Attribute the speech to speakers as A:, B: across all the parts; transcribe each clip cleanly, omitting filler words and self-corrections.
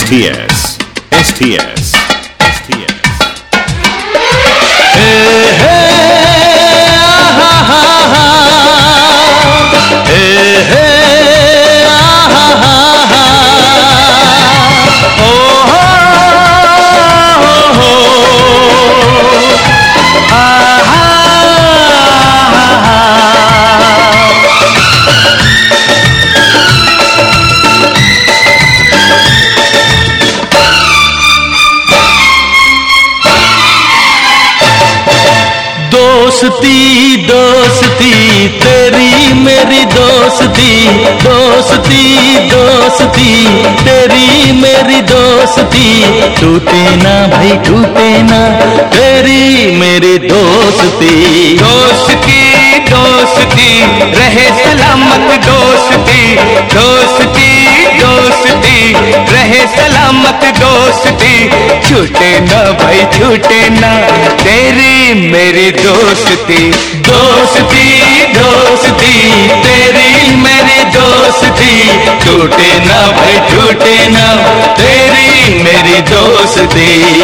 A: STS, STS, STS.
B: Hey, hey, ah, ah, ah, ah. Hey, hey, ah, ah, ah, ah. Oh, oh, oh, oh. Ah, ah, ah, ah. दोस्ती दोस्ती तेरी मेरी दोस्ती, दोस्ती दोस्ती तेरी मेरी दोस्ती, टूटे ना भाई टूटे ना तेरी मेरी दोस्ती।
C: दोस्ती दोस्ती रहे सलामत दोस्ती, दोस्ती दोस्ती रहे सलामत दोस्ती, छूटे ना भाई छूटे ना तेरी मेरी दोस्ती। दोस्ती दोस्ती तेरी मेरी दोस्ती, टूटे ना भाई टूटे ना तेरी मेरी दोस्ती।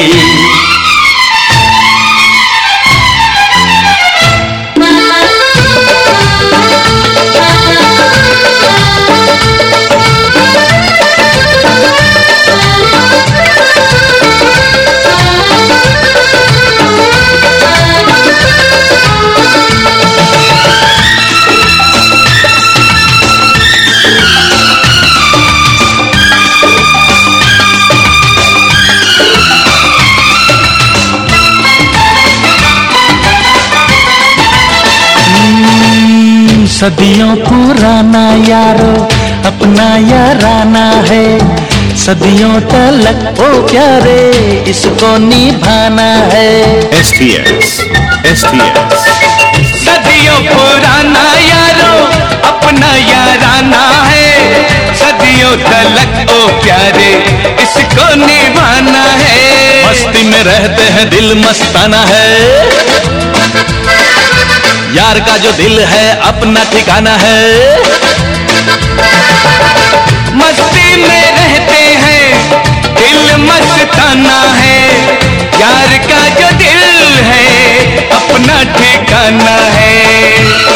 B: सदियों पुराना यारो अपना याराना है, सदियों तलक ओ प्यारे इसको निभाना है।
A: STS, STS.
C: सदियों पुराना यारो अपना याराना है, सदियों तलक ओ प्यारे इसको निभाना है।
B: मस्ती में रहते हैं दिल मस्ताना है, यार का जो दिल है अपना ठिकाना है।
C: मस्ती में रहते हैं दिल मस्ताना है, यार का जो दिल है अपना ठिकाना है।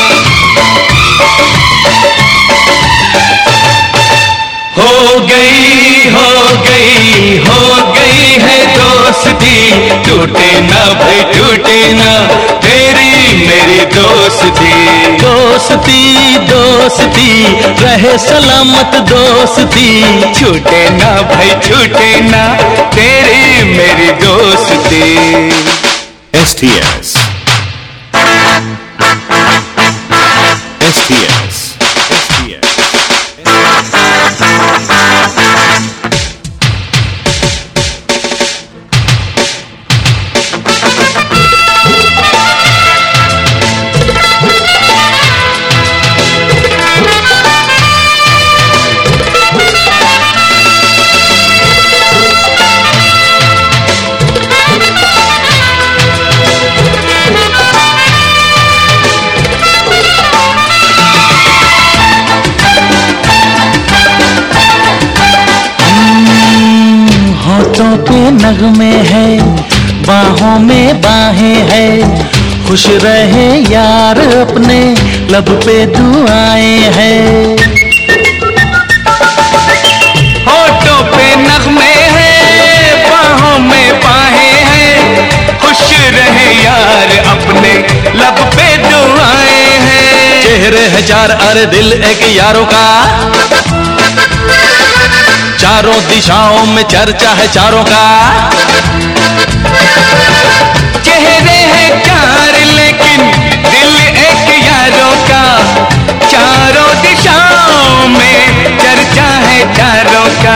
C: हो गई हो गई हो गई है दोस्ती, टूटे ना भाई टूटे ना तेरी मेरी दोस्ती।
B: दोस्ती दोस्ती रहे सलामत दोस्ती,
C: छूटे ना भाई छूटे ना तेरी मेरी दोस्ती।
A: STS, STS, STS.
B: होठों पे नगमे है बाहों में बाहें है, खुश रहे यार अपने लब पे दुआएं हैं।
C: होठों पे नगमे हैं बाहों में बाहें हैं, खुश रहे यार अपने लब पे दुआएं हैं।
B: चेहरे है चार अरे दिल एक यारों का, चारों दिशाओं में चर्चा है चारों का।
C: चेहरे हैं चार लेकिन दिल एक यारों का, चारों दिशाओं में चर्चा है चारों का।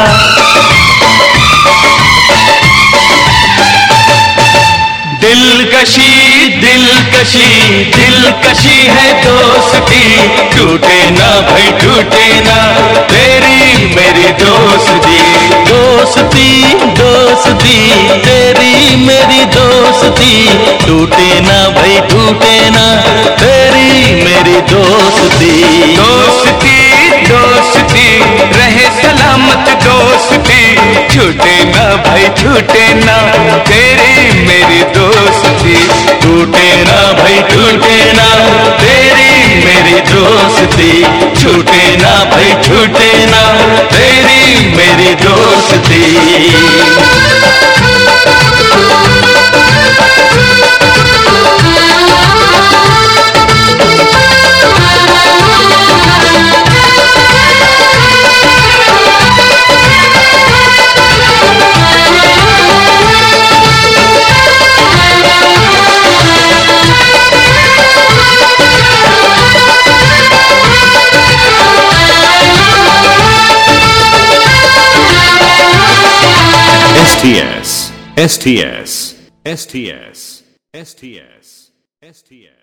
C: दिलकशी दिलकशी दिलकशी है दोस्ती, टूटे ना भाई टूटे ना तेरी मेरी दोस्ती।
B: दोस्ती दोस्ती तेरी मेरी दोस्ती, टूटे ना भाई टूटे ना तेरी मेरी दोस्ती।
C: दोस्ती दोस्ती रहे सलामत दोस्ती, छूटे ना भाई छूटे ना, तेरी मेरी दोस्ती।
B: टूटे ना भाई टूटे ना, तेरी मेरी दोस्ती। छूटे ना भाई छूटे ना, तेरी मेरी दोस्ती।
A: STS, STS, STS, STS, STS.